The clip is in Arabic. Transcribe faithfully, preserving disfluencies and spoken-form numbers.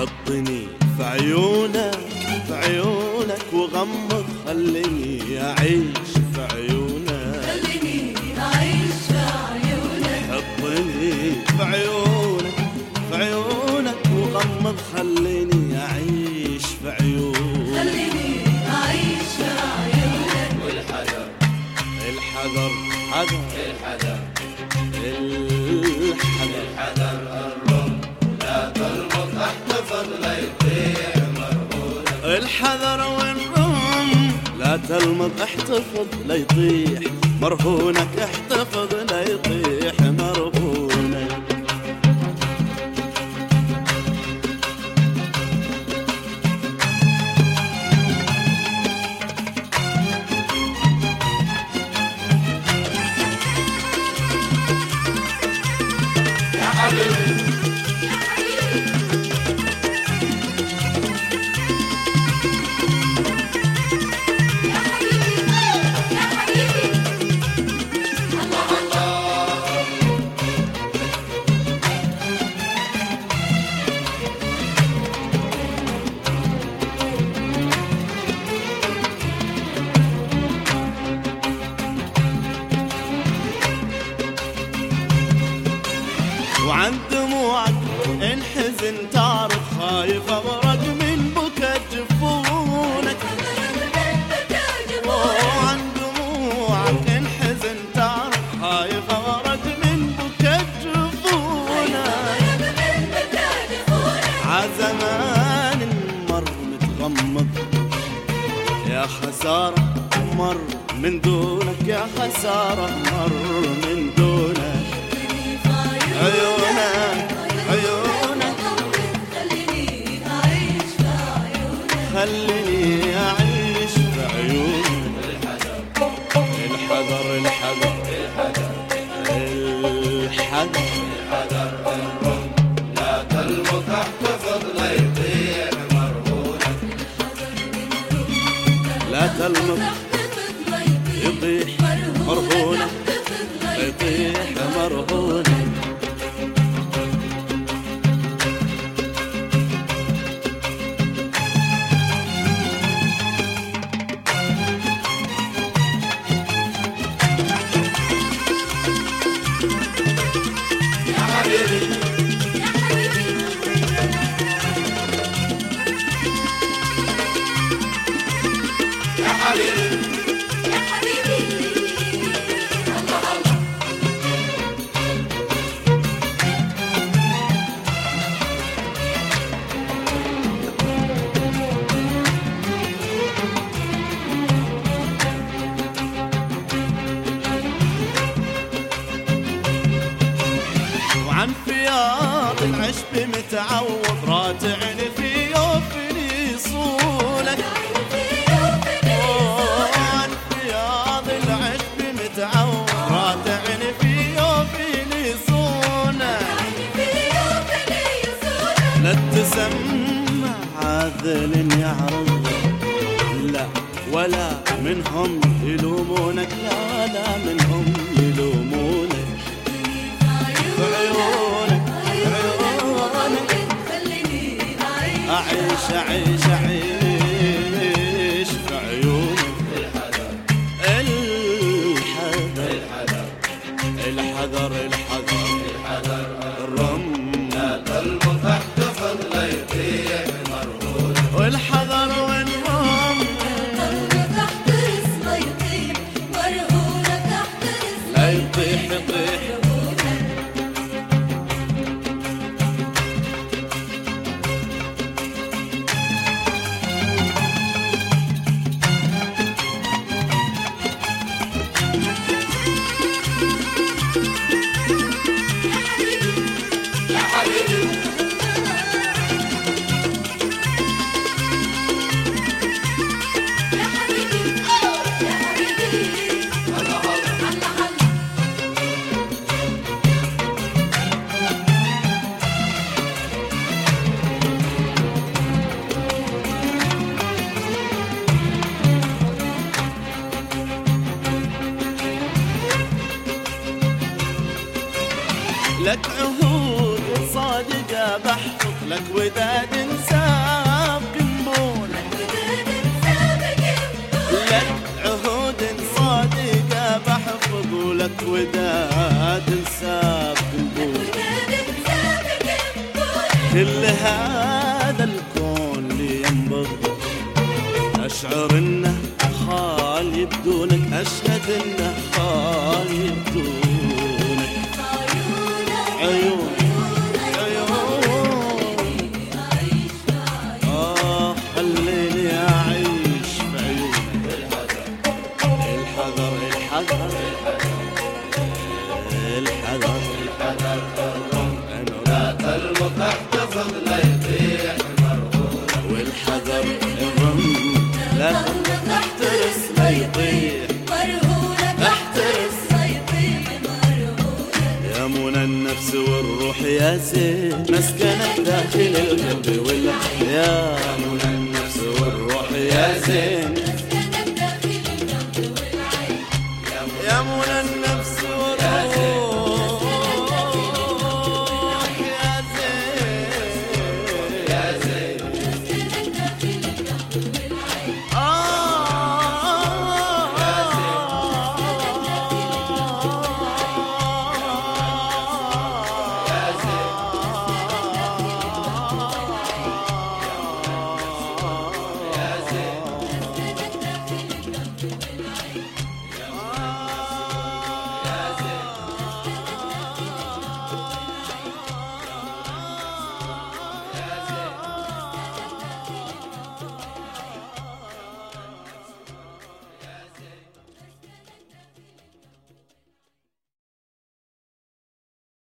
حطني في عيونك في عيونك وغمض خليني أعيش في عيونك خليني أعيش في عيونك حطني في عيونك في عيونك وغمض خليني أعيش في عيونك خليني أعيش في عيونك والحذر الحذر حذر الحذر الحذر الحذر الرم لا تلمط احتفظ لا يطيح مرهونك الحذر والرم لا تلمض احتفظ لا يطيح مرهونك احتفظ لا يطيح مرهونك يا حبيبي وعن دموعك انحزن تعرف خايف ابرق من بكى جفونك وعن دموعك انحزن تعرف خايف ابرق من بكى جفونك عزمان مر متغمض يا خسارة مر من دونك يا خسارة مر من دونك عيونك عيونك خليني أعيش في عيونك خليني أعيش في عيونك الحذر الحذر الحذر الحذر الرم لا تلمط احتفظ لا يطيح مرهونك لا تلمط يطيح مرهونك يطيح مرهونك يا حبيبي يا حبيبي يا حبيبي وعن فياض العشب متعوض راتعني في يوفني صولك وعن فياض العشب متعوض راتعني في يوفني صولك لا تسمع عاذل يعرض لا ولا منهم يلومونك لا لا منهم يلومونك عيونك عيونك خليني أعيش أعيش أعيش في عيونك الحذر الحذر الحذر الرم لا تلمط احتفظ لا يطيح مرهونك والحذر والرم تحت اسمه يطيح مرهونك تحت اسمه لا يطيح يطيح يا حبيبي يا حبيبي يا حبيبي هلا هلا هلا هلا لك عهود صادقة بحفظ لك وداد وداد انساب قلبك وداد انسابك ينبض كل هذا الكون لي ينبض أشعر إنه خالي بدونك أشهد إنه خالي بدونك عيونك عيونك آه خليني أعيش في عيونك الحذر الحذر الحذر لا تلمق احتفظ لا يطيح مرهونك والحذر الرم لا تحترس ما يطيح مرهونك احترس ما يطيح مرهونك يا منى النفس والروح يا زين مسكنك داخل القلب والله يا منى النفس والروح يا زين